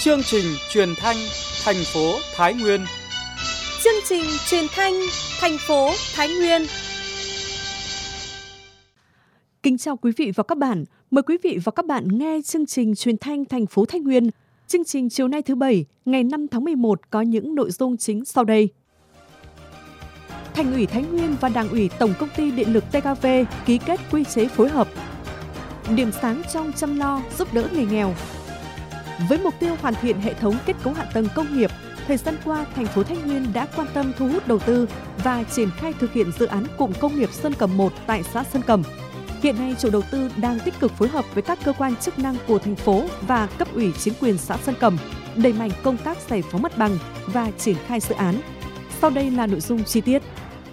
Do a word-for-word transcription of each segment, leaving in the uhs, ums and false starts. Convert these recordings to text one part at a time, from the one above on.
Chương trình truyền thanh thành phố Thái Nguyên. Chương trình truyền thanh thành phố Thái Nguyên. Kính chào quý vị và các bạn. Mời quý vị và các bạn nghe chương trình truyền thanh thành phố Thái Nguyên. Chương trình chiều nay thứ Bảy, ngày năm tháng mười một có những nội dung chính sau đây. Thành ủy Thái Nguyên và Đảng ủy Tổng công ty Điện lực tê ca vê ký kết quy chế phối hợp. Điểm sáng trong chăm lo giúp đỡ người nghèo. Với mục tiêu hoàn thiện hệ thống kết cấu hạ tầng công nghiệp, thời gian qua, thành phố Thái Nguyên đã quan tâm thu hút đầu tư và triển khai thực hiện dự án cụm công nghiệp Sơn Cầm một tại xã Sơn Cầm. Hiện nay, chủ đầu tư đang tích cực phối hợp với các cơ quan chức năng của thành phố và cấp ủy chính quyền xã Sơn Cầm, đẩy mạnh công tác giải phóng mặt bằng và triển khai dự án. Sau đây là nội dung chi tiết.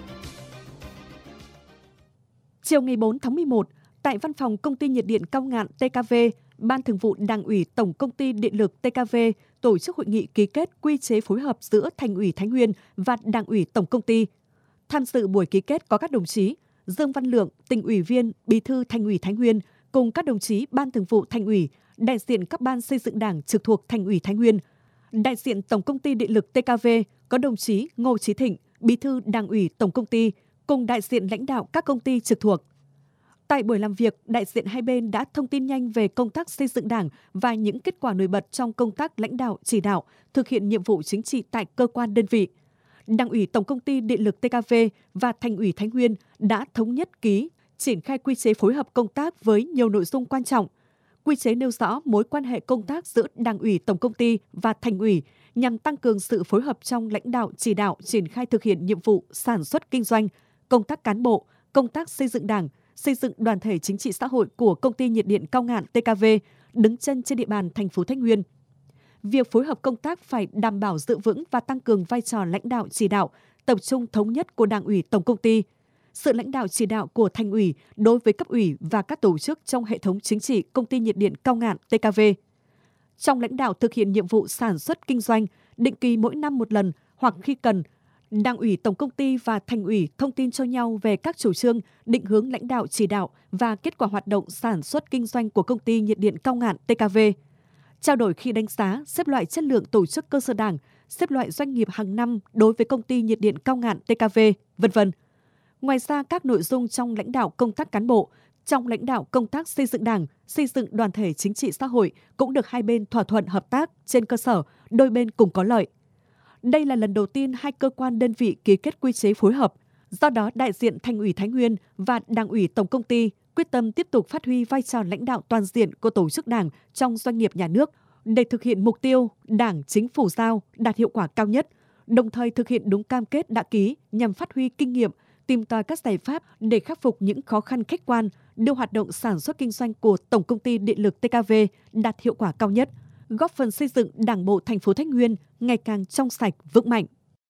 Chiều ngày bốn tháng mười một, tại văn phòng Công ty Nhiệt điện Cao Ngạn tê ca vê, Ban Thường vụ Đảng ủy Tổng công ty Điện lực tê ca vê tổ chức hội nghị ký kết quy chế phối hợp giữa Thành ủy Thái Nguyên và Đảng ủy Tổng công ty. Tham dự buổi ký kết có các đồng chí Dương Văn Lượng, Tỉnh ủy viên, Bí thư Thành ủy Thái Nguyên, cùng các đồng chí Ban Thường vụ Thành ủy, đại diện các ban xây dựng Đảng trực thuộc Thành ủy Thái Nguyên. Đại diện Tổng công ty Điện lực tê ca vê có đồng chí Ngô Chí Thịnh, Bí thư Đảng ủy Tổng công ty, cùng đại diện lãnh đạo các công ty trực thuộc. Tại buổi làm việc, đại diện hai bên đã thông tin nhanh về công tác xây dựng Đảng và những kết quả nổi bật trong công tác lãnh đạo, chỉ đạo, thực hiện nhiệm vụ chính trị tại cơ quan đơn vị. Đảng ủy Tổng công ty Điện lực tê ca vê và Thành ủy Thái Nguyên đã thống nhất ký, triển khai quy chế phối hợp công tác với nhiều nội dung quan trọng. Quy chế nêu rõ mối quan hệ công tác giữa Đảng ủy Tổng công ty và Thành ủy nhằm tăng cường sự phối hợp trong lãnh đạo, chỉ đạo, triển khai thực hiện nhiệm vụ sản xuất kinh doanh, công tác cán bộ, công tác xây dựng Đảng, xây dựng đoàn thể chính trị xã hội của Công ty Nhiệt điện Cao Ngạn tê ca vê đứng chân trên địa bàn thành phố Thái Nguyên. Việc phối hợp công tác phải đảm bảo giữ vững và tăng cường vai trò lãnh đạo chỉ đạo, tập trung thống nhất của Đảng ủy Tổng công ty, sự lãnh đạo chỉ đạo của Thành ủy đối với cấp ủy và các tổ chức trong hệ thống chính trị Công ty Nhiệt điện Cao Ngạn tê ca vê. Trong lãnh đạo thực hiện nhiệm vụ sản xuất kinh doanh, định kỳ mỗi năm một lần hoặc khi cần, Đảng ủy Tổng công ty và Thành ủy thông tin cho nhau về các chủ trương, định hướng lãnh đạo chỉ đạo và kết quả hoạt động sản xuất kinh doanh của Công ty Nhiệt điện Cao Ngạn tê ca vê. Trao đổi khi đánh giá, xếp loại chất lượng tổ chức cơ sở Đảng, xếp loại doanh nghiệp hàng năm đối với Công ty Nhiệt điện Cao Ngạn tê ca vê, vân vân. Ngoài ra, các nội dung trong lãnh đạo công tác cán bộ, trong lãnh đạo công tác xây dựng Đảng, xây dựng đoàn thể chính trị xã hội cũng được hai bên thỏa thuận hợp tác trên cơ sở đôi bên cùng có lợi. Đây là lần đầu tiên hai cơ quan đơn vị ký kết quy chế phối hợp. Do đó, đại diện Thành ủy Thái Nguyên và Đảng ủy Tổng công ty quyết tâm tiếp tục phát huy vai trò lãnh đạo toàn diện của tổ chức Đảng trong doanh nghiệp nhà nước để thực hiện mục tiêu Đảng, Chính phủ giao đạt hiệu quả cao nhất, đồng thời thực hiện đúng cam kết đã ký nhằm phát huy kinh nghiệm, tìm tòi các giải pháp để khắc phục những khó khăn khách quan, đưa hoạt động sản xuất kinh doanh của Tổng công ty Điện lực tê ca vê đạt hiệu quả cao nhất, góp phần xây dựng Đảng bộ thành phố Thái Nguyên ngày càng trong sạch, vững mạnh.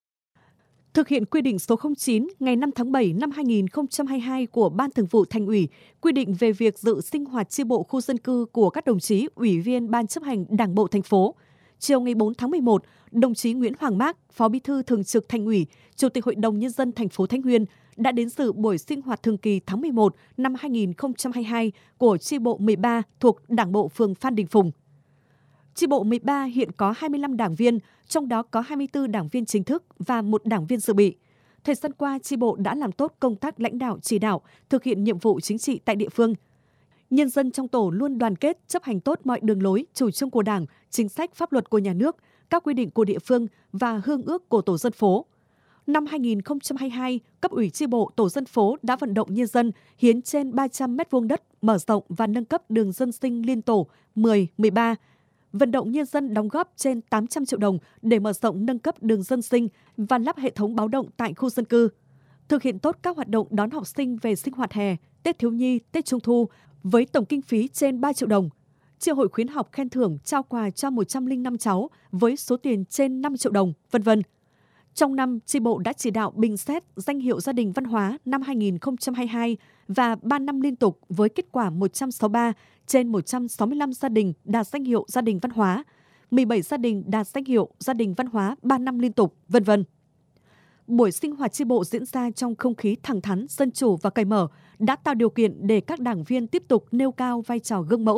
Thực hiện quy định số không chín ngày năm tháng bảy năm hai nghìn không trăm hai mươi hai của Ban Thường vụ Thành ủy quy định về việc dự sinh hoạt chi bộ khu dân cư của các đồng chí ủy viên Ban chấp hành Đảng bộ thành phố. Chiều ngày bốn tháng mười một, đồng chí Nguyễn Hoàng Mác, Phó Bí thư Thường trực Thành ủy, Chủ tịch Hội đồng Nhân dân thành phố Thái Nguyên đã đến dự buổi sinh hoạt thường kỳ tháng mười một năm hai nghìn không trăm hai mươi hai của chi bộ mười ba thuộc Đảng bộ phường Phan Đình Phùng. Chi bộ mười ba hiện có hai mươi lăm đảng viên, trong đó có hai mươi tư đảng viên chính thức và một đảng viên dự bị. Thời gian qua, chi bộ đã làm tốt công tác lãnh đạo chỉ đạo, thực hiện nhiệm vụ chính trị tại địa phương. Nhân dân trong tổ luôn đoàn kết, chấp hành tốt mọi đường lối, chủ trương của Đảng, chính sách pháp luật của nhà nước, các quy định của địa phương và hương ước của tổ dân phố. Năm hai nghìn không trăm hai mươi hai, cấp ủy chi bộ tổ dân phố đã vận động nhân dân hiến trên ba trăm mét vuông đất, mở rộng và nâng cấp đường dân sinh liên tổ mười, mười ba, vận động nhân dân đóng góp trên tám trăm triệu đồng để mở rộng nâng cấp đường dân sinh và lắp hệ thống báo động tại khu dân cư. Thực hiện tốt các hoạt động đón học sinh về sinh hoạt hè, Tết thiếu nhi, Tết Trung thu với tổng kinh phí trên ba triệu đồng. Chia hội khuyến học khen thưởng trao quà cho một trăm lẻ năm cháu với số tiền trên năm triệu đồng, vân vân. Trong năm, chi bộ đã chỉ đạo bình xét danh hiệu gia đình văn hóa năm hai nghìn không trăm hai mươi hai và ba năm liên tục với kết quả một trăm sáu mươi ba trên một trăm sáu mươi lăm gia đình đạt danh hiệu gia đình văn hóa, mười bảy gia đình đạt danh hiệu gia đình văn hóa ba năm liên tục, vân vân. Buổi sinh hoạt chi bộ diễn ra trong không khí thẳng thắn, dân chủ và cởi mở, đã tạo điều kiện để các đảng viên tiếp tục nêu cao vai trò gương mẫu,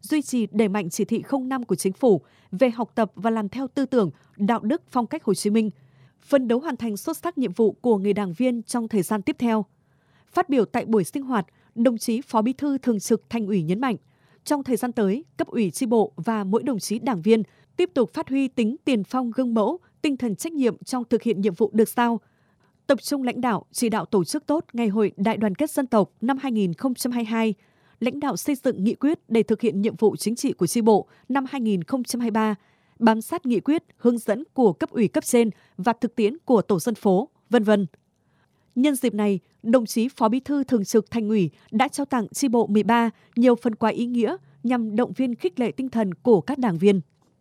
duy trì đẩy mạnh chỉ thị không năm của Chính phủ về học tập và làm theo tư tưởng, đạo đức, phong cách Hồ Chí Minh, phấn đấu hoàn thành xuất sắc nhiệm vụ của người đảng viên trong thời gian tiếp theo. Phát biểu tại buổi sinh hoạt, đồng chí Phó Bí thư Thường trực Thành ủy nhấn mạnh, trong thời gian tới, cấp ủy chi bộ và mỗi đồng chí đảng viên tiếp tục phát huy tính tiền phong gương mẫu, tinh thần trách nhiệm trong thực hiện nhiệm vụ được giao, tập trung lãnh đạo, chỉ đạo tổ chức tốt Ngày hội Đại đoàn kết dân tộc năm hai nghìn không trăm hai mươi hai, lãnh đạo xây dựng nghị quyết để thực hiện nhiệm vụ chính trị của chi bộ năm hai nghìn không trăm hai mươi ba, bám sát nghị quyết, hướng dẫn của cấp ủy cấp trên và thực tiễn của tổ dân phố, vân vân. Nhân dịp này, đồng chí Phó Bí thư Thường trực Thành ủy đã trao tặng chi bộ mười ba nhiều phần quà ý nghĩa nhằm động viên khích lệ tinh thần của các đảng viên.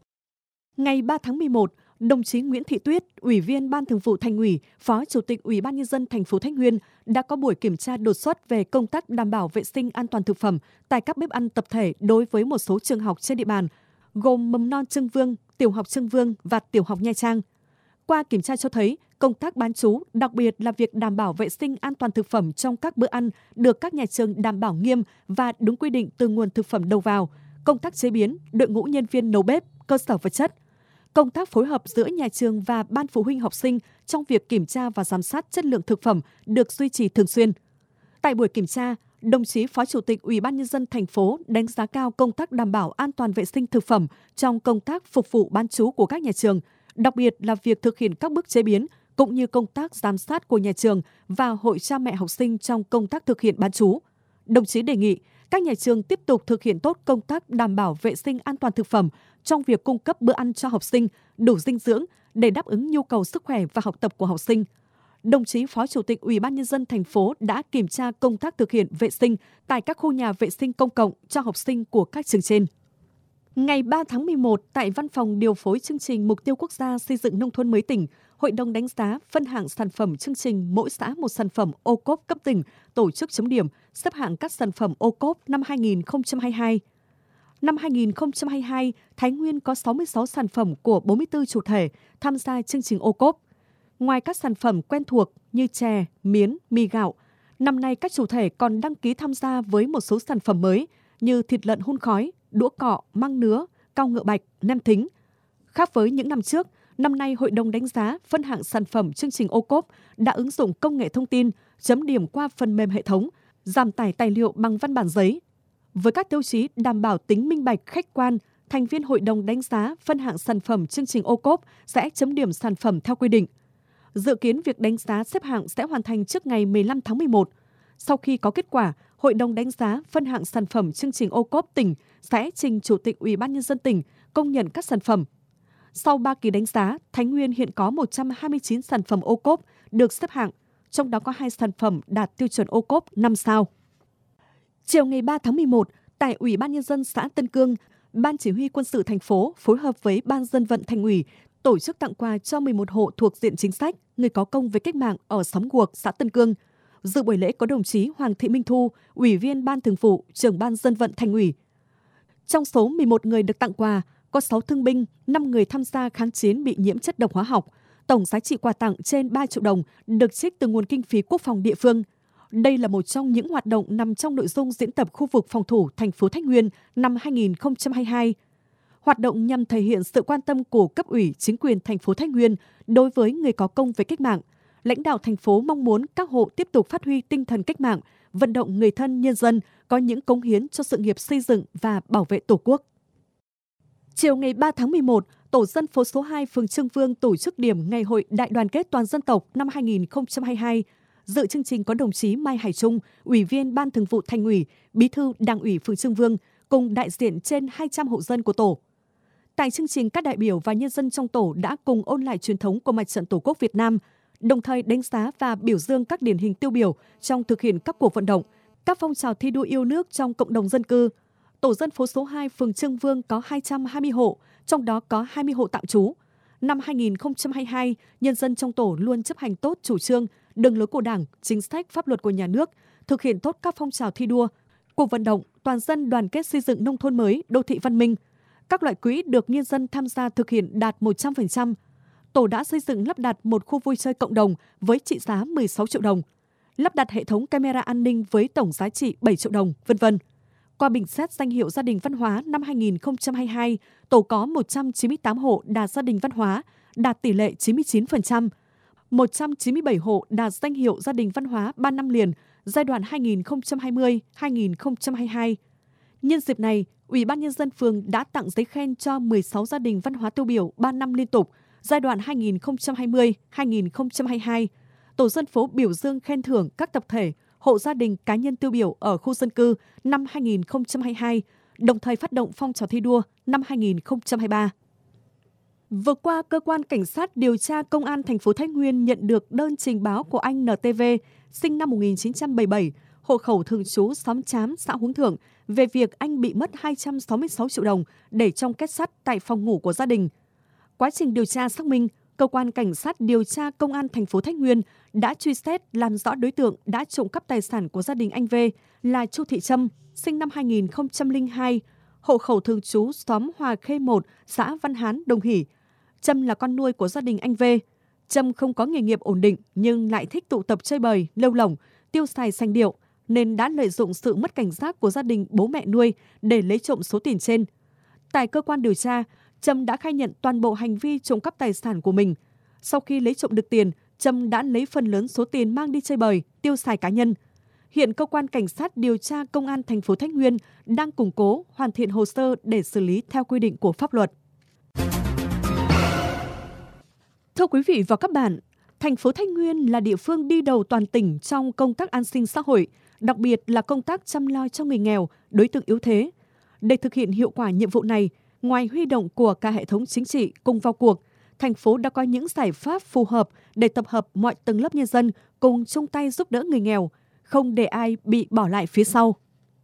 Ngày ba tháng mười một, đồng chí Nguyễn Thị Tuyết, Ủy viên Ban Thường vụ Thành ủy, Phó Chủ tịch Ủy ban Nhân dân thành phố Thái Nguyên đã có buổi kiểm tra đột xuất về công tác đảm bảo vệ sinh an toàn thực phẩm tại các bếp ăn tập thể đối với một số trường học trên địa bàn, gồm mầm non Trưng Vương, tiểu học Trưng Vương và tiểu học Nha Trang. Qua kiểm tra cho thấy, công tác bán trú, đặc biệt là việc đảm bảo vệ sinh an toàn thực phẩm trong các bữa ăn được các nhà trường đảm bảo nghiêm và đúng quy định từ nguồn thực phẩm đầu vào, công tác chế biến, đội ngũ nhân viên nấu bếp, cơ sở vật chất. Công tác phối hợp giữa nhà trường và ban phụ huynh học sinh trong việc kiểm tra và giám sát chất lượng thực phẩm được duy trì thường xuyên. Tại buổi kiểm tra, đồng chí Phó Chủ tịch Ủy ban Nhân dân thành phố đánh giá cao công tác đảm bảo an toàn vệ sinh thực phẩm trong công tác phục vụ bán trú của các nhà trường, đặc biệt là việc thực hiện các bước chế biến, cũng như công tác giám sát của nhà trường và hội cha mẹ học sinh trong công tác thực hiện bán trú. Đồng chí đề nghị các nhà trường tiếp tục thực hiện tốt công tác đảm bảo vệ sinh an toàn thực phẩm trong việc cung cấp bữa ăn cho học sinh đủ dinh dưỡng để đáp ứng nhu cầu sức khỏe và học tập của học sinh. Đồng chí Phó Chủ tịch Ủy ban Nhân dân thành phố đã kiểm tra công tác thực hiện vệ sinh tại các khu nhà vệ sinh công cộng cho học sinh của các trường trên. Ngày ba tháng mười một, tại Văn phòng điều phối chương trình Mục tiêu Quốc gia xây dựng nông thôn mới tỉnh, Hội đồng đánh giá phân hạng sản phẩm chương trình mỗi xã một sản phẩm ô cốp cấp tỉnh tổ chức chấm điểm, xếp hạng các sản phẩm ô cốp năm hai nghìn không trăm hai mươi hai. Năm hai nghìn không trăm hai mươi hai, Thái Nguyên có sáu mươi sáu sản phẩm của bốn mươi tư chủ thể tham gia chương trình ô cốp. Ngoài các sản phẩm quen thuộc như chè, miến, mì gạo, năm nay các chủ thể còn đăng ký tham gia với một số sản phẩm mới như thịt lợn hun khói, đũa cọ, măng nứa, cao ngựa bạch, nem thính. Khác với những năm trước, năm nay Hội đồng đánh giá phân hạng sản phẩm chương trình ô cốp đã ứng dụng công nghệ thông tin, chấm điểm qua phần mềm hệ thống, giảm tải tài liệu bằng văn bản giấy. Với các tiêu chí đảm bảo tính minh bạch, khách quan, thành viên Hội đồng đánh giá phân hạng sản phẩm chương trình ô cốp sẽ chấm điểm sản phẩm theo quy định. Dự kiến việc đánh giá xếp hạng sẽ hoàn thành trước ngày mười lăm tháng mười một. Sau khi có kết quả, Hội đồng đánh giá phân hạng sản phẩm chương trình ô cốp tỉnh sẽ trình Chủ tịch Ủy ban Nhân dân tỉnh công nhận các sản phẩm. Sau ba kỳ đánh giá, Thái Nguyên hiện có một trăm hai mươi chín sản phẩm ô cốp được xếp hạng, trong đó có hai sản phẩm đạt tiêu chuẩn ô cốp năm sao. Chiều ngày ba tháng mười một, tại Ủy ban Nhân dân xã Tân Cương, Ban Chỉ huy Quân sự thành phố phối hợp với Ban Dân vận Thành ủy tổ chức tặng quà cho mười một hộ thuộc diện chính sách, người có công với cách mạng ở xóm Guộc, xã Tân Cương. Dự buổi lễ có đồng chí Hoàng Thị Minh Thu, Ủy viên Ban Thường vụ, Trưởng Ban Dân vận Thành ủy. Trong số mười một người được tặng quà, có sáu thương binh, năm người tham gia kháng chiến bị nhiễm chất độc hóa học. Tổng giá trị quà tặng trên ba triệu đồng được trích từ nguồn kinh phí quốc phòng địa phương. Đây là một trong những hoạt động nằm trong nội dung diễn tập khu vực phòng thủ thành phố Thái Nguyên năm hai nghìn không trăm hai mươi hai. Hoạt động nhằm thể hiện sự quan tâm của cấp ủy, chính quyền thành phố Thái Nguyên đối với người có công với cách mạng. Lãnh đạo thành phố mong muốn các hộ tiếp tục phát huy tinh thần cách mạng, vận động người thân nhân dân có những cống hiến cho sự nghiệp xây dựng và bảo vệ Tổ quốc. Chiều ngày ba tháng mười một, Tổ dân phố số hai phường Trương Vương tổ chức điểm Ngày hội Đại đoàn kết toàn dân tộc năm hai nghìn không trăm hai mươi hai. Dự chương trình có đồng chí Mai Hải Trung, Ủy viên Ban Thường vụ Thành ủy, Bí thư Đảng ủy phường Trương Vương cùng đại diện trên hai trăm hộ dân của tổ. Tại chương trình, các đại biểu và nhân dân trong tổ đã cùng ôn lại truyền thống của Mặt trận Tổ quốc Việt Nam, đồng thời đánh giá và biểu dương các điển hình tiêu biểu trong thực hiện các cuộc vận động, các phong trào thi đua yêu nước trong cộng đồng dân cư. Tổ dân phố số hai phường Trương Vương có hai trăm hai mươi hộ, trong đó có hai mươi hộ tạm trú. Năm hai nghìn không trăm hai mươi hai, nhân dân trong tổ luôn chấp hành tốt chủ trương, đường lối của Đảng, chính sách, pháp luật của nhà nước, thực hiện tốt các phong trào thi đua, cuộc vận động toàn dân đoàn kết xây dựng nông thôn mới, đô thị văn minh. Các loại quỹ được nhân dân tham gia thực hiện đạt một trăm phần trăm. Tổ đã xây dựng lắp đặt một khu vui chơi cộng đồng với trị giá mười sáu triệu đồng, lắp đặt hệ thống camera an ninh với tổng giá trị bảy triệu đồng, vân vân. Qua bình xét danh hiệu gia đình văn hóa năm hai nghìn không trăm hai mươi hai, tổ có một trăm chín mươi tám hộ đạt gia đình văn hóa, đạt tỷ lệ chín mươi chín phần trăm. một trăm chín mươi bảy hộ đạt danh hiệu gia đình văn hóa ba năm liền giai đoạn hai nghìn không trăm hai mươi đến hai nghìn không trăm hai mươi hai. Nhân dịp này, Ủy ban Nhân dân phường đã tặng giấy khen cho mười sáu gia đình văn hóa tiêu biểu ba năm liên tục giai đoạn hai nghìn không trăm hai mươi đến hai nghìn không trăm hai mươi hai. Tổ dân phố biểu dương khen thưởng các tập thể, hộ gia đình cá nhân tiêu biểu ở khu dân cư năm hai nghìn không trăm hai mươi hai, đồng thời phát động phong trào thi đua năm hai nghìn không trăm hai mươi ba. Vừa qua, cơ quan cảnh sát điều tra công an thành phố Thái Nguyên nhận được đơn trình báo của anh en tê vê, sinh năm một nghìn chín trăm bảy mươi bảy, hộ khẩu thường trú xóm Trám, xã Hướng Thượng, về việc anh bị mất hai trăm sáu mươi sáu triệu đồng để trong két sắt tại phòng ngủ của gia đình. Quá trình điều tra xác minh, cơ quan cảnh sát điều tra công an thành phố Thái Nguyên đã truy xét làm rõ đối tượng đã trộm cắp tài sản của gia đình anh V là Chu Thị Trâm, sinh năm hai nghìn không trăm lẻ hai, hộ khẩu thường trú xóm Hòa Khê một, xã Văn Hán, Đồng Hỷ. Trâm là con nuôi của gia đình anh V. Trâm không có nghề nghiệp ổn định nhưng lại thích tụ tập chơi bời, lêu lổng, tiêu xài sành điệu, nên đã lợi dụng sự mất cảnh giác của gia đình bố mẹ nuôi để lấy trộm số tiền trên. Tại cơ quan điều tra, Trâm đã khai nhận toàn bộ hành vi trộm cắp tài sản của mình. Sau khi lấy trộm được tiền, Trâm đã lấy phần lớn số tiền mang đi chơi bời, tiêu xài cá nhân. Hiện cơ quan cảnh sát điều tra công an thành phố Thái Nguyên đang củng cố, hoàn thiện hồ sơ để xử lý theo quy định của pháp luật. Thưa quý vị và các bạn, thành phố Thái Nguyên là địa phương đi đầu toàn tỉnh trong công tác an sinh xã hội, đặc biệt là công tác chăm lo cho người nghèo, đối tượng yếu thế. Để thực hiện hiệu quả nhiệm vụ này, ngoài huy động của cả hệ thống chính trị cùng vào cuộc, thành phố đã có những giải pháp phù hợp để tập hợp mọi tầng lớp nhân dân cùng chung tay giúp đỡ người nghèo, không để ai bị bỏ lại phía sau.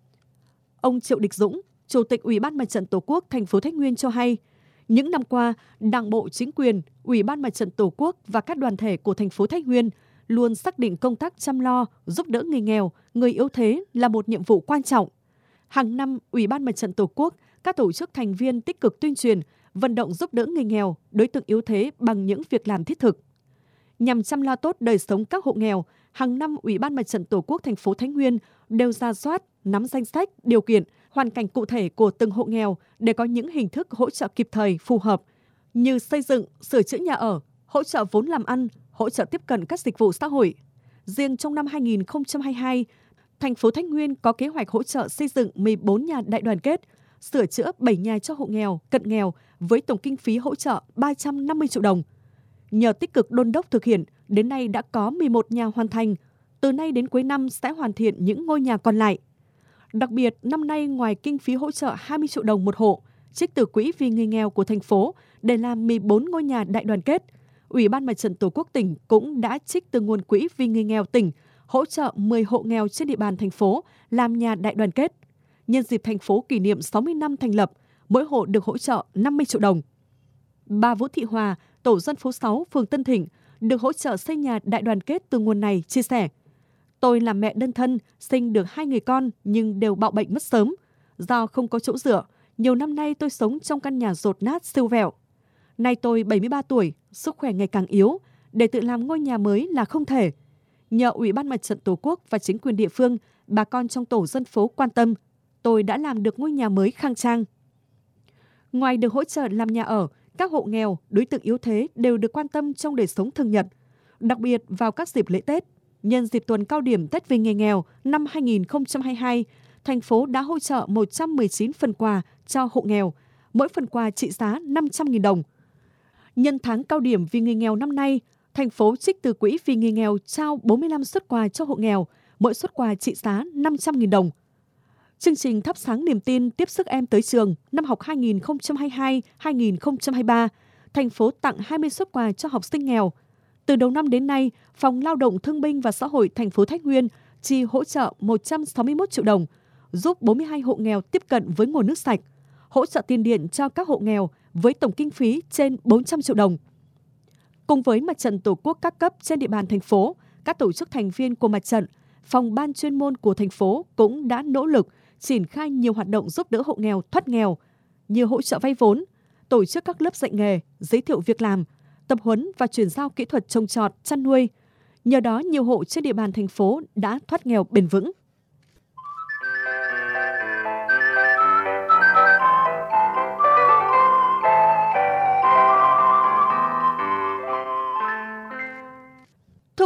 Ông Triệu Địch Dũng, Chủ tịch Ủy ban Mặt trận Tổ quốc thành phố Thái Nguyên cho hay, những năm qua, Đảng bộ, chính quyền, Ủy ban Mặt trận Tổ quốc và các đoàn thể của thành phố Thái Nguyên luôn xác định công tác chăm lo, giúp đỡ người nghèo, người yếu thế là một nhiệm vụ quan trọng. Hàng năm, Ủy ban Mặt trận Tổ quốc, các tổ chức thành viên tích cực tuyên truyền, vận động giúp đỡ người nghèo, đối tượng yếu thế bằng những việc làm thiết thực. Nhằm chăm lo tốt đời sống các hộ nghèo, hàng năm Ủy ban Mặt trận Tổ quốc thành phố Thái Nguyên đều rà soát, nắm danh sách, điều kiện, hoàn cảnh cụ thể của từng hộ nghèo để có những hình thức hỗ trợ kịp thời, phù hợp, như xây dựng, sửa chữa nhà ở, hỗ trợ vốn làm ăn, hỗ trợ tiếp cận các dịch vụ xã hội. Riêng trong năm hai nghìn không trăm hai mươi hai, thành phố Thái Nguyên có kế hoạch hỗ trợ xây dựng mười bốn nhà đại đoàn kết, sửa chữa bảy nhà cho hộ nghèo, cận nghèo với tổng kinh phí hỗ trợ ba trăm năm mươi triệu đồng. Nhờ tích cực đôn đốc thực hiện, đến nay đã có mười một nhà hoàn thành, từ nay đến cuối năm sẽ hoàn thiện những ngôi nhà còn lại. Đặc biệt, năm nay ngoài kinh phí hỗ trợ hai mươi triệu đồng một hộ, trích từ quỹ vì người nghèo của thành phố để làm mười bốn ngôi nhà đại đoàn kết, Ủy ban Mặt trận Tổ quốc tỉnh cũng đã trích từ nguồn quỹ vì người nghèo tỉnh hỗ trợ mười hộ nghèo trên địa bàn thành phố làm nhà đại đoàn kết. Nhân dịp thành phố kỷ niệm sáu mươi năm thành lập, mỗi hộ được hỗ trợ năm mươi triệu đồng. Bà Vũ Thị Hòa, tổ dân phố sáu, phường Tân Thịnh, được hỗ trợ xây nhà đại đoàn kết từ nguồn này, chia sẻ. Tôi là mẹ đơn thân, sinh được hai người con nhưng đều bạo bệnh mất sớm. Do không có chỗ dựa, nhiều năm nay tôi sống trong căn nhà dột nát siêu vẹo. Nay tôi bảy mươi ba tuổi, sức khỏe ngày càng yếu, để tự làm ngôi nhà mới là không thể. Nhờ Ủy ban Mặt trận Tổ quốc và chính quyền địa phương, bà con trong tổ dân phố quan tâm, tôi đã làm được ngôi nhà mới khang trang. Ngoài được hỗ trợ làm nhà ở, các hộ nghèo, đối tượng yếu thế đều được quan tâm trong đời sống thường nhật. Đặc biệt vào các dịp lễ Tết, nhân dịp tuần cao điểm Tết vì người nghèo năm hai nghìn không trăm hai mươi hai, thành phố đã hỗ trợ một trăm mười chín phần quà cho hộ nghèo, mỗi phần quà trị giá năm trăm nghìn đồng. Nhân tháng cao điểm vì người nghèo năm nay, thành phố trích từ quỹ vì người nghèo trao bốn mươi lăm suất quà cho hộ nghèo, mỗi suất quà trị giá năm trăm nghìn đồng. Chương trình Thắp sáng niềm tin tiếp sức em tới trường năm học hai nghìn không trăm hai mươi hai hai nghìn không trăm hai mươi ba, thành phố tặng hai mươi suất quà cho học sinh nghèo. Từ đầu năm đến nay, Phòng Lao động Thương binh và Xã hội thành phố Thái Nguyên chi hỗ trợ một trăm sáu mươi mốt triệu đồng, giúp bốn mươi hai hộ nghèo tiếp cận với nguồn nước sạch, hỗ trợ tiền điện cho các hộ nghèo với tổng kinh phí trên bốn trăm triệu đồng. Cùng với Mặt trận Tổ quốc các cấp trên địa bàn thành phố, các tổ chức thành viên của Mặt trận, phòng ban chuyên môn của thành phố cũng đã nỗ lực triển khai nhiều hoạt động giúp đỡ hộ nghèo thoát nghèo như hỗ trợ vay vốn, tổ chức các lớp dạy nghề, giới thiệu việc làm, tập huấn và chuyển giao kỹ thuật trồng trọt, chăn nuôi. Nhờ đó, nhiều hộ trên địa bàn thành phố đã thoát nghèo bền vững.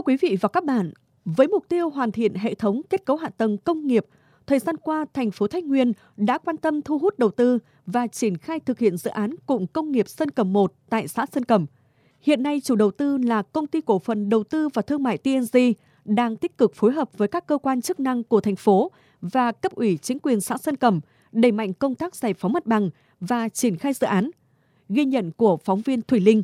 quý vị và các bạn, với mục tiêu hoàn thiện hệ thống kết cấu hạ tầng công nghiệp, thời gian qua, thành phố Thái Nguyên đã quan tâm thu hút đầu tư và triển khai thực hiện dự án cụm công nghiệp Sơn Cầm một tại xã Sơn Cầm. Hiện nay, chủ đầu tư là Công ty Cổ phần Đầu tư và Thương mại tê en giê đang tích cực phối hợp với các cơ quan chức năng của thành phố và cấp ủy chính quyền xã Sơn Cầm đẩy mạnh công tác giải phóng mặt bằng và triển khai dự án. Ghi nhận của phóng viên Thủy Linh.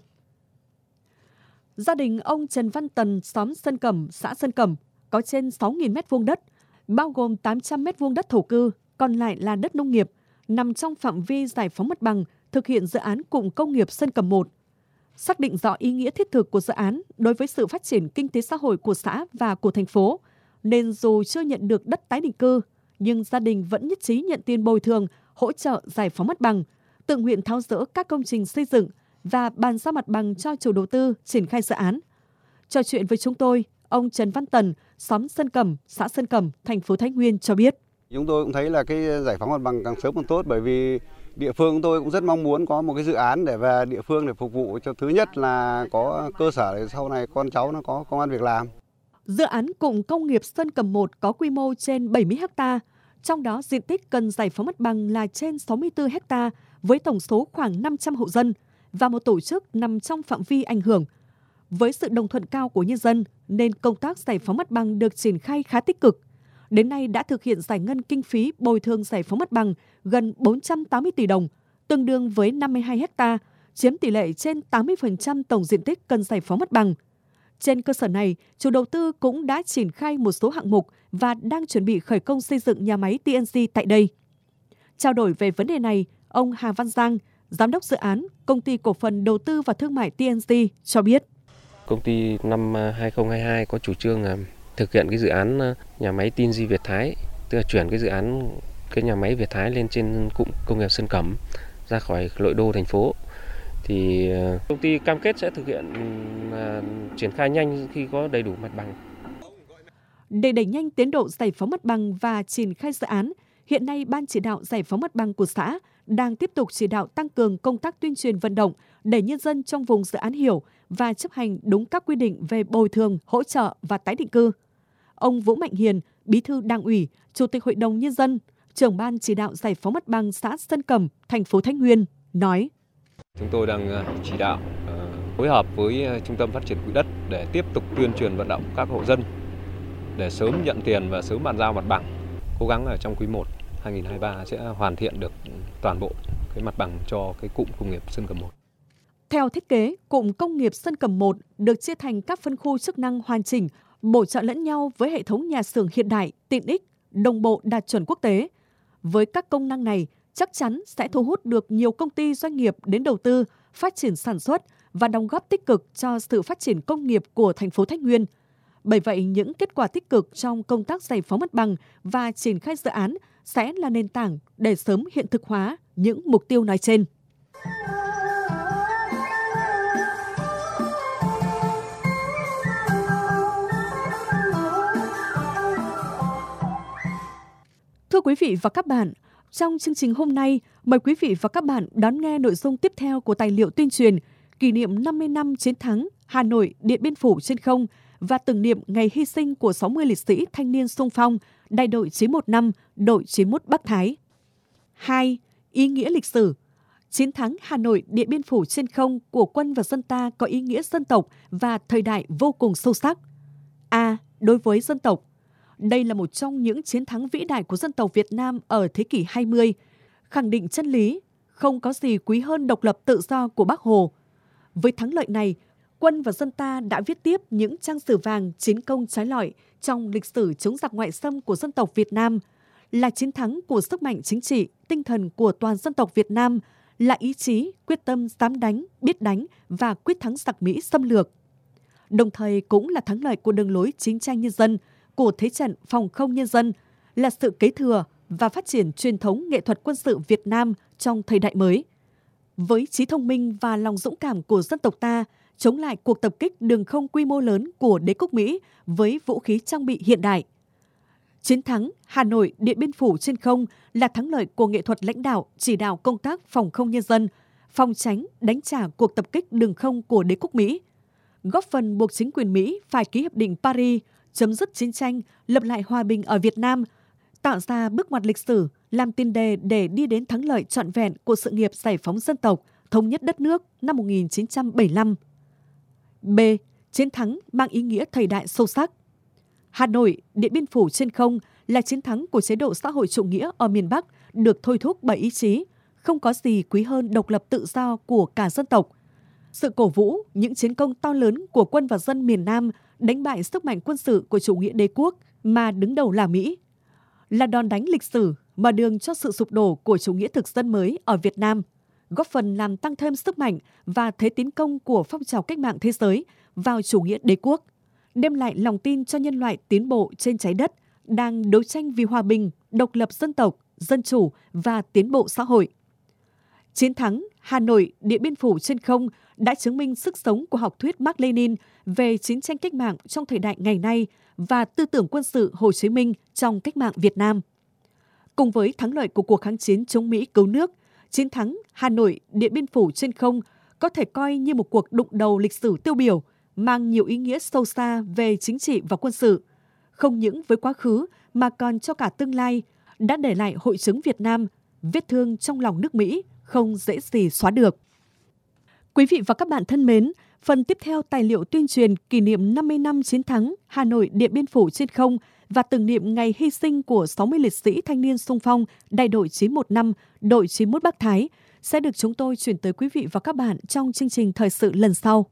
Gia đình ông Trần Văn Tần, xóm Sơn Cầm, xã Sơn Cầm, có trên sáu nghìn mét vuông đất, bao gồm tám trăm mét vuông đất thổ cư, còn lại là đất nông nghiệp, nằm trong phạm vi giải phóng mặt bằng thực hiện dự án cụm công nghiệp Sơn Cầm một. Xác định rõ ý nghĩa thiết thực của dự án đối với sự phát triển kinh tế xã hội của xã và của thành phố, nên dù chưa nhận được đất tái định cư, nhưng gia đình vẫn nhất trí nhận tiền bồi thường, hỗ trợ giải phóng mặt bằng, tự nguyện tháo dỡ các công trình xây dựng và bàn giao mặt bằng cho chủ đầu tư triển khai dự án. Trò chuyện với chúng tôi, ông Trần Văn Tần, xóm Sơn Cầm, xã Sơn Cầm, thành phố Thái Nguyên cho biết. Chúng tôi cũng thấy là cái giải phóng mặt bằng càng sớm càng tốt, bởi vì địa phương chúng tôi cũng rất mong muốn có một cái dự án để về địa phương để phục vụ cho, thứ nhất là có cơ sở để sau này con cháu nó có công ăn việc làm. Dự án cụm công nghiệp Sơn Cầm một có quy mô trên bảy mươi héc ta, trong đó diện tích cần giải phóng mặt bằng là trên sáu mươi tư héc ta với tổng số khoảng năm trăm hộ dân và một tổ chức nằm trong phạm vi ảnh hưởng. Với sự đồng thuận cao của nhân dân nên công tác giải phóng mặt bằng được triển khai khá tích cực. Đến nay đã thực hiện giải ngân kinh phí bồi thường giải phóng mặt bằng gần bốn trăm tám mươi tỷ đồng, tương đương với năm mươi hai héc ta, chiếm tỷ lệ trên tám mươi phần trăm tổng diện tích cần giải phóng mặt bằng. Trên cơ sở này, chủ đầu tư cũng đã triển khai một số hạng mục và đang chuẩn bị khởi công xây dựng nhà máy tê en giê tại đây. Trao đổi về vấn đề này, ông Hà Văn Giang, Giám đốc dự án Công ty Cổ phần Đầu tư và Thương mại tê en giê cho biết. Công ty năm hai không hai hai có chủ trương thực hiện cái dự án nhà máy tê en giê Việt Thái, tức là chuyển cái dự án cái nhà máy Việt Thái lên trên cụm công nghiệp Sơn Cẩm ra khỏi nội đô thành phố. Thì công ty cam kết sẽ thực hiện uh, triển khai nhanh khi có đầy đủ mặt bằng. Để đẩy nhanh tiến độ giải phóng mặt bằng và triển khai dự án, hiện nay Ban chỉ đạo giải phóng mặt bằng của xã đang tiếp tục chỉ đạo tăng cường công tác tuyên truyền vận động để nhân dân trong vùng dự án hiểu và chấp hành đúng các quy định về bồi thường, hỗ trợ và tái định cư. Ông Vũ Mạnh Hiền, Bí thư Đảng ủy, Chủ tịch Hội đồng Nhân dân, trưởng Ban chỉ đạo giải phóng mặt bằng xã Sơn Cầm, thành phố Thái Nguyên nói: Chúng tôi đang chỉ đạo phối hợp với Trung tâm Phát triển Quỹ đất để tiếp tục tuyên truyền vận động các hộ dân để sớm nhận tiền và sớm bàn giao mặt bằng. Cố gắng ở trong quý một hai nghìn không trăm hai mươi ba sẽ hoàn thiện được toàn bộ cái mặt bằng cho cái cụm công nghiệp Sơn Cầm một. Theo thiết kế, cụm công nghiệp Sơn Cầm một được chia thành các phân khu chức năng hoàn chỉnh, bổ trợ lẫn nhau với hệ thống nhà xưởng hiện đại, tiện ích, đồng bộ đạt chuẩn quốc tế. Với các công năng này, chắc chắn sẽ thu hút được nhiều công ty doanh nghiệp đến đầu tư, phát triển sản xuất và đóng góp tích cực cho sự phát triển công nghiệp của thành phố Thái Nguyên. Bởi vậy, những kết quả tích cực trong công tác giải phóng mặt bằng và triển khai dự án sẽ là nền tảng để sớm hiện thực hóa những mục tiêu nói trên. Thưa quý vị và các bạn, trong chương trình hôm nay, mời quý vị và các bạn đón nghe nội dung tiếp theo của tài liệu tuyên truyền kỷ niệm năm mươi năm chiến thắng Hà Nội Điện Biên Phủ trên không và tưởng niệm ngày hy sinh của sáu mươi liệt sĩ thanh niên xung phong đại đội chín một năm, đội chín mốt Bắc Thái. hai. Ý nghĩa lịch sử. Chiến thắng Hà Nội Điện Biên Phủ trên không của quân và dân ta có ý nghĩa dân tộc và thời đại vô cùng sâu sắc. A. Đối với dân tộc. Đây là một trong những chiến thắng vĩ đại của dân tộc Việt Nam ở thế kỷ hai mươi, khẳng định chân lý, không có gì quý hơn độc lập tự do của Bác Hồ. Với thắng lợi này, quân và dân ta đã viết tiếp những trang sử vàng chiến công trái lọi trong lịch sử chống giặc ngoại xâm của dân tộc Việt Nam, là chiến thắng của sức mạnh chính trị, tinh thần của toàn dân tộc Việt Nam, là ý chí, quyết tâm dám đánh, biết đánh và quyết thắng giặc Mỹ xâm lược. Đồng thời cũng là thắng lợi của đường lối chiến tranh nhân dân, của thế trận phòng không nhân dân, là sự kế thừa và phát triển truyền thống nghệ thuật quân sự Việt Nam trong thời đại mới. Với trí thông minh và lòng dũng cảm của dân tộc ta, chống lại cuộc tập kích đường không quy mô lớn của đế quốc Mỹ với vũ khí trang bị hiện đại. Chiến thắng Hà Nội Điện Biên Phủ trên không là thắng lợi của nghệ thuật lãnh đạo, chỉ đạo công tác phòng không nhân dân, phòng tránh, đánh trả cuộc tập kích đường không của đế quốc Mỹ. góp phần buộc chính quyền Mỹ phải ký Hiệp định Paris, chấm dứt chiến tranh, lập lại hòa bình ở Việt Nam, tạo ra bước ngoặt lịch sử, làm tiền đề để đi đến thắng lợi trọn vẹn của sự nghiệp giải phóng dân tộc, thống nhất đất nước năm một nghìn chín trăm bảy mươi lăm. B. Chiến thắng mang ý nghĩa thời đại sâu sắc. Hà Nội, Điện Biên Phủ trên không là chiến thắng của chế độ xã hội chủ nghĩa ở miền Bắc được thôi thúc bởi ý chí, không có gì quý hơn độc lập tự do của cả dân tộc. Sự cổ vũ, những chiến công to lớn của quân và dân miền Nam đánh bại sức mạnh quân sự của chủ nghĩa đế quốc mà đứng đầu là Mỹ, là đòn đánh lịch sử mở đường cho sự sụp đổ của chủ nghĩa thực dân mới ở Việt Nam, góp phần làm tăng thêm sức mạnh và thế tiến công của phong trào cách mạng thế giới vào chủ nghĩa đế quốc, đem lại lòng tin cho nhân loại tiến bộ trên trái đất đang đấu tranh vì hòa bình, độc lập dân tộc, dân chủ và tiến bộ xã hội. Chiến thắng Hà Nội, Điện Biên Phủ trên không đã chứng minh sức sống của học thuyết Mác Lênin về chiến tranh cách mạng trong thời đại ngày nay và tư tưởng quân sự Hồ Chí Minh trong cách mạng Việt Nam. Cùng với thắng lợi của cuộc kháng chiến chống Mỹ cứu nước, chiến thắng Hà Nội, Điện Biên Phủ trên không có thể coi như một cuộc đụng đầu lịch sử tiêu biểu, mang nhiều ý nghĩa sâu xa về chính trị và quân sự, không những với quá khứ mà còn cho cả tương lai, đã để lại hội chứng Việt Nam, vết thương trong lòng nước Mỹ, không dễ gì xóa được. Quý vị và các bạn thân mến, phần tiếp theo tài liệu tuyên truyền kỷ niệm năm mươi năm chiến thắng Hà Nội, Điện Biên Phủ trên không và tưởng niệm ngày hy sinh của sáu mươi liệt sĩ thanh niên xung phong đại đội chín một năm, đội chín mốt Bắc Thái sẽ được chúng tôi chuyển tới quý vị và các bạn trong chương trình thời sự lần sau.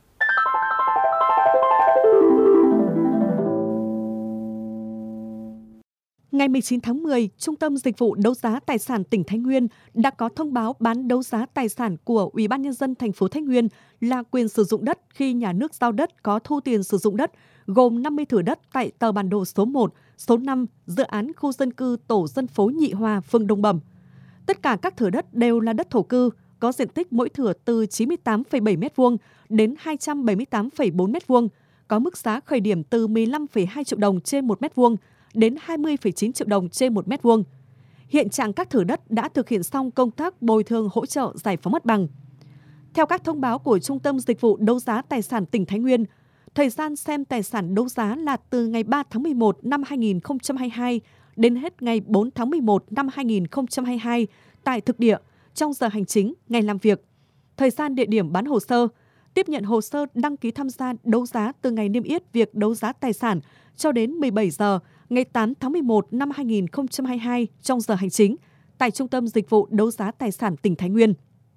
Ngày mười chín tháng mười, Trung tâm Dịch vụ Đấu giá Tài sản tỉnh Thái Nguyên đã có thông báo bán đấu giá tài sản của Ủy ban Nhân dân thành phố Thái Nguyên là quyền sử dụng đất khi nhà nước giao đất có thu tiền sử dụng đất, gồm năm mươi thửa đất tại tờ bản đồ số một, số năm, dự án khu dân cư tổ dân phố Nhị Hòa, phường Đồng Bẩm. Tất cả các thửa đất đều là đất thổ cư, có diện tích mỗi thửa từ chín mươi tám phẩy bảy mét vuông đến hai trăm bảy mươi tám phẩy bốn mét vuông, có mức giá khởi điểm từ mười lăm phẩy hai triệu đồng trên một mét vuông đến hai mươi phẩy chín triệu đồng trên một mét vuông. Hiện trạng các thửa đất đã thực hiện xong công tác bồi thường hỗ trợ giải phóng mặt bằng. Theo các thông báo của Trung tâm Dịch vụ Đấu giá Tài sản tỉnh Thái Nguyên, thời gian xem tài sản đấu giá là từ ngày ba tháng mười một năm hai nghìn không trăm hai mươi hai đến hết ngày bốn tháng mười một năm hai nghìn không trăm hai mươi hai tại thực địa trong giờ hành chính, ngày làm việc. Thời gian địa điểm bán hồ sơ, tiếp nhận hồ sơ đăng ký tham gia đấu giá từ ngày niêm yết việc đấu giá tài sản cho đến mười bảy giờ ngày tám tháng mười một năm hai nghìn không trăm hai mươi hai trong giờ hành chính tại Trung tâm Dịch vụ Đấu giá Tài sản tỉnh Thái Nguyên.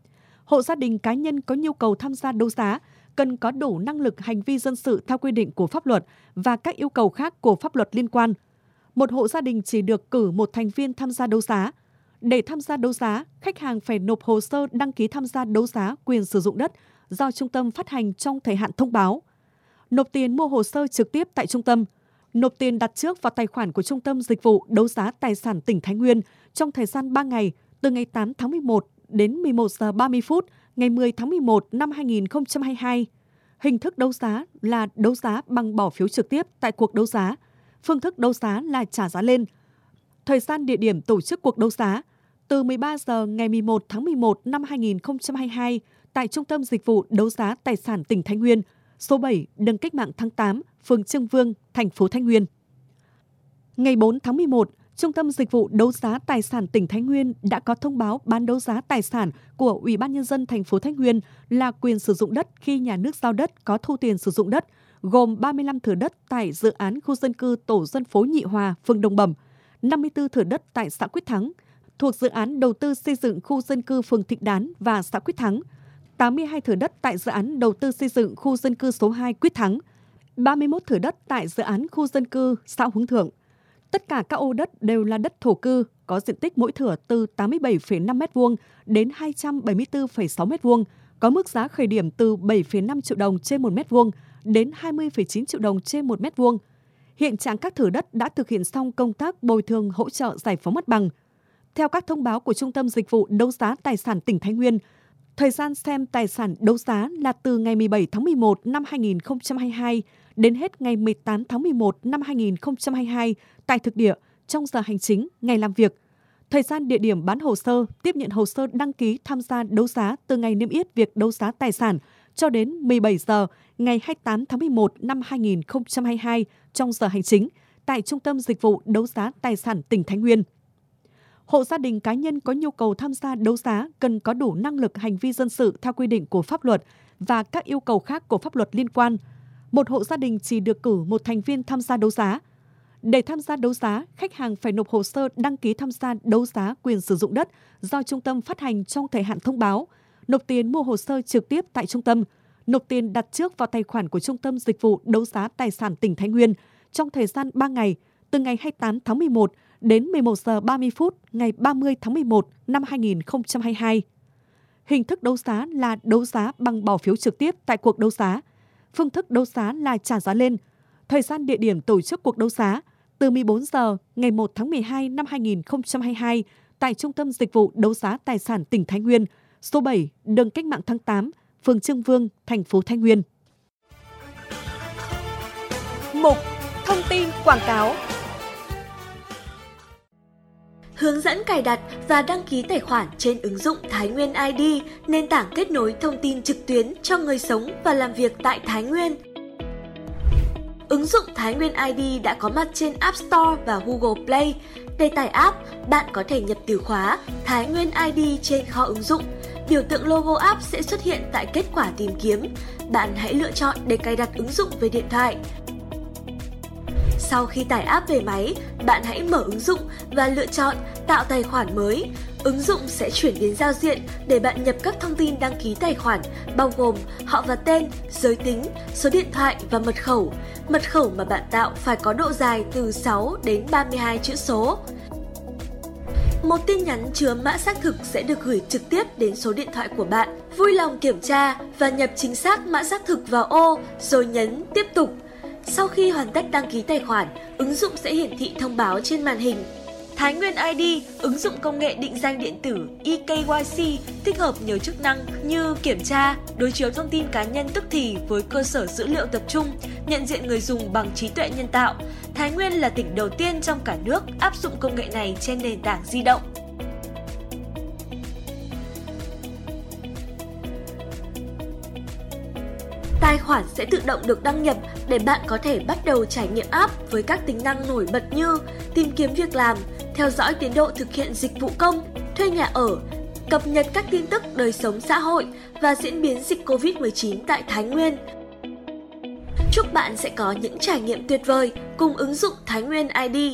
Hộ gia đình cá nhân có nhu cầu tham gia đấu giá cần có đủ năng lực hành vi dân sự theo quy định của pháp luật và các yêu cầu khác của pháp luật liên quan. Một hộ gia đình chỉ được cử một thành viên tham gia đấu giá. Để tham gia đấu giá, khách hàng phải nộp hồ sơ đăng ký tham gia đấu giá quyền sử dụng đất do trung tâm phát hành trong thời hạn thông báo. Nộp tiền mua hồ sơ trực tiếp tại trung tâm. Nộp tiền đặt trước vào tài khoản của Trung tâm Dịch vụ Đấu giá Tài sản tỉnh Thái Nguyên trong thời gian ba ngày, từ ngày tám tháng mười một đến mười một giờ ba mươi phút ngày mười tháng mười một năm hai nghìn không trăm hai mươi hai. Hình thức đấu giá là đấu giá bằng bỏ phiếu trực tiếp tại cuộc đấu giá. Phương thức đấu giá là trả giá lên. Thời gian địa điểm tổ chức cuộc đấu giá từ mười ba giờ ngày mười một tháng mười một năm hai nghìn không trăm hai mươi hai tại Trung tâm Dịch vụ Đấu giá Tài sản tỉnh Thái Nguyên, số bảy, đường Cách mạng tháng tám, phường Trương Vương, thành phố Thái Nguyên. Ngày bốn tháng mười một, Trung tâm Dịch vụ Đấu giá Tài sản tỉnh Thái Nguyên đã có thông báo bán đấu giá tài sản của Ủy ban Nhân dân thành phố Thái Nguyên là quyền sử dụng đất khi nhà nước giao đất có thu tiền sử dụng đất, gồm ba mươi lăm thửa đất tại dự án khu dân cư tổ dân phố Nhị Hòa, phường Đồng Bẩm, năm mươi tư thửa đất tại xã Quyết Thắng, thuộc dự án đầu tư xây dựng khu dân cư phường Thịnh Đán và xã Quyết Thắng, tám mươi hai thửa đất tại dự án đầu tư xây dựng khu dân cư số hai Quyết Thắng, ba mươi mốt thửa đất tại dự án khu dân cư xã Hướng Thượng. Tất cả các ô đất đều là đất thổ cư, có diện tích mỗi thửa từ tám mươi bảy phẩy năm mét vuông đến hai trăm bảy mươi tư phẩy sáu mét vuông, có mức giá khởi điểm từ bảy phẩy năm triệu đồng trên một mét vuông đến hai mươi phẩy chín triệu đồng trên một mét vuông. Hiện trạng các thửa đất đã thực hiện xong công tác bồi thường hỗ trợ giải phóng mặt bằng. Theo các thông báo của Trung tâm Dịch vụ Đấu giá Tài sản tỉnh Thái Nguyên, thời gian xem tài sản đấu giá là từ ngày mười bảy tháng mười một năm hai nghìn không trăm hai mươi hai đến hết ngày mười tám tháng mười một năm hai nghìn không trăm hai mươi hai tại thực địa trong giờ hành chính, ngày làm việc. Thời gian địa điểm bán hồ sơ, tiếp nhận hồ sơ đăng ký tham gia đấu giá từ ngày niêm yết việc đấu giá tài sản cho đến mười bảy giờ ngày hai mươi tám tháng mười một năm hai nghìn không trăm hai mươi hai trong giờ hành chính tại Trung tâm Dịch vụ Đấu giá Tài sản tỉnh Thái Nguyên. Hộ gia đình cá nhân có nhu cầu tham gia đấu giá cần có đủ năng lực hành vi dân sự theo quy định của pháp luật và các yêu cầu khác của pháp luật liên quan. Một hộ gia đình chỉ được cử một thành viên tham gia đấu giá. Để tham gia đấu giá, khách hàng phải nộp hồ sơ đăng ký tham gia đấu giá quyền sử dụng đất do trung tâm phát hành trong thời hạn thông báo, nộp tiền mua hồ sơ trực tiếp tại trung tâm, nộp tiền đặt trước vào tài khoản của Trung tâm Dịch vụ Đấu giá Tài sản tỉnh Thái Nguyên trong thời gian ba ngày, từ ngày hai mươi tám tháng mười một đến mười một giờ ba mươi phút ngày ba mươi tháng mười một năm hai nghìn không trăm hai mươi hai. Hình thức đấu giá là đấu giá bằng bỏ phiếu trực tiếp tại cuộc đấu giá. Phương thức đấu giá là trả giá lên. Thời gian địa điểm tổ chức cuộc đấu giá từ mười bốn giờ ngày một tháng mười hai năm hai nghìn không trăm hai mươi hai tại Trung tâm Dịch vụ Đấu giá Tài sản tỉnh Thái Nguyên, số bảy, đường Cách mạng tháng tám, phường Trương Vương, thành phố Thái Nguyên. Mục Thông tin quảng cáo. Hướng dẫn cài đặt và đăng ký tài khoản trên ứng dụng Thái Nguyên i đê, nền tảng kết nối thông tin trực tuyến cho người sống và làm việc tại Thái Nguyên. Ứng dụng Thái Nguyên i đê đã có mặt trên App Store và Google Play. Để tải app, bạn có thể nhập từ khóa Thái Nguyên i đê trên kho ứng dụng. Biểu tượng logo app sẽ xuất hiện tại kết quả tìm kiếm. Bạn hãy lựa chọn để cài đặt ứng dụng về điện thoại. Sau khi tải app về máy, bạn hãy mở ứng dụng và lựa chọn tạo tài khoản mới. Ứng dụng sẽ chuyển biến giao diện để bạn nhập các thông tin đăng ký tài khoản, bao gồm họ và tên, giới tính, số điện thoại và mật khẩu. Mật khẩu mà bạn tạo phải có độ dài từ sáu đến ba mươi hai chữ số. Một tin nhắn chứa mã xác thực sẽ được gửi trực tiếp đến số điện thoại của bạn. Vui lòng kiểm tra và nhập chính xác mã xác thực vào ô rồi nhấn tiếp tục. Sau khi hoàn tất đăng ký tài khoản, ứng dụng sẽ hiển thị thông báo trên màn hình. Thái Nguyên i đê, ứng dụng công nghệ định danh điện tử e ca y xê tích hợp nhiều chức năng như kiểm tra, đối chiếu thông tin cá nhân tức thì với cơ sở dữ liệu tập trung, nhận diện người dùng bằng trí tuệ nhân tạo. Thái Nguyên là tỉnh đầu tiên trong cả nước áp dụng công nghệ này trên nền tảng di động. Tài khoản sẽ tự động được đăng nhập để bạn có thể bắt đầu trải nghiệm app với các tính năng nổi bật như tìm kiếm việc làm, theo dõi tiến độ thực hiện dịch vụ công, thuê nhà ở, cập nhật các tin tức đời sống xã hội và diễn biến dịch covid mười chín tại Thái Nguyên. Chúc bạn sẽ có những trải nghiệm tuyệt vời cùng ứng dụng Thái Nguyên i đê.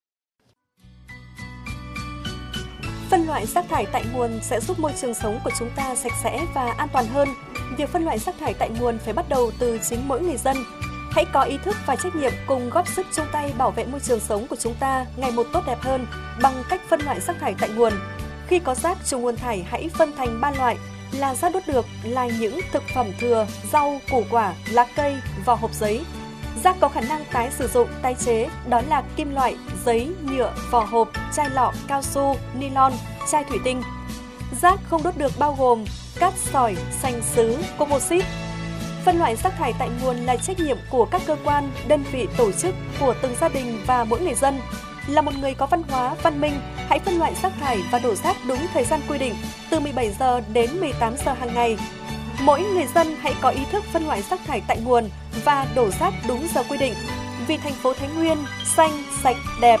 Phân loại rác thải tại nguồn sẽ giúp môi trường sống của chúng ta sạch sẽ và an toàn hơn. Việc phân loại rác thải tại nguồn phải bắt đầu từ chính mỗi người dân. Hãy có ý thức và trách nhiệm cùng góp sức chung tay bảo vệ môi trường sống của chúng ta ngày một tốt đẹp hơn bằng cách phân loại rác thải tại nguồn. Khi có rác trùng nguồn thải hãy phân thành ba loại là rác đốt được là những thực phẩm thừa, rau, củ quả, lá cây, vỏ hộp giấy. Rác có khả năng tái sử dụng, tái chế đó là kim loại, giấy, nhựa, vỏ hộp, chai lọ, cao su, nylon, chai thủy tinh. Rác không đốt được bao gồm cát sỏi, sành sứ, composite. Phân loại rác thải tại nguồn là trách nhiệm của các cơ quan, đơn vị, tổ chức, của từng gia đình và mỗi người dân. Là một người có văn hóa, văn minh, hãy phân loại rác thải và đổ rác đúng thời gian quy định, từ mười bảy giờ đến mười tám giờ hàng ngày. Mỗi người dân hãy có ý thức phân loại rác thải tại nguồn và đổ rác đúng giờ quy định. Vì thành phố Thái Nguyên xanh, sạch, đẹp.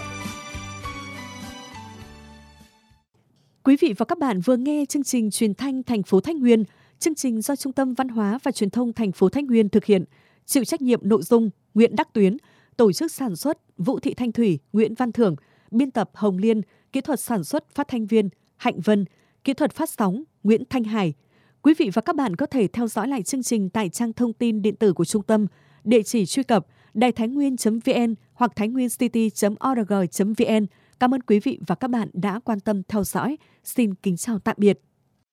Quý vị và các bạn vừa nghe chương trình truyền thanh thành phố Thái Nguyên. Chương trình do Trung tâm Văn hóa và Truyền thông thành phố Thái Nguyên thực hiện, chịu trách nhiệm nội dung Nguyễn Đắc Tuyến, tổ chức sản xuất Vũ Thị Thanh Thủy, Nguyễn Văn Thưởng, biên tập Hồng Liên, kỹ thuật sản xuất phát thanh viên Hạnh Vân, kỹ thuật phát sóng Nguyễn Thanh Hải. Quý vị và các bạn có thể theo dõi lại chương trình tại trang thông tin điện tử của trung tâm, địa chỉ truy cập đài thái nguyên chấm vn hoặc thái nguyên city chấm org chấm vn. Cảm ơn quý vị và các bạn đã quan tâm theo dõi. Xin kính chào tạm biệt.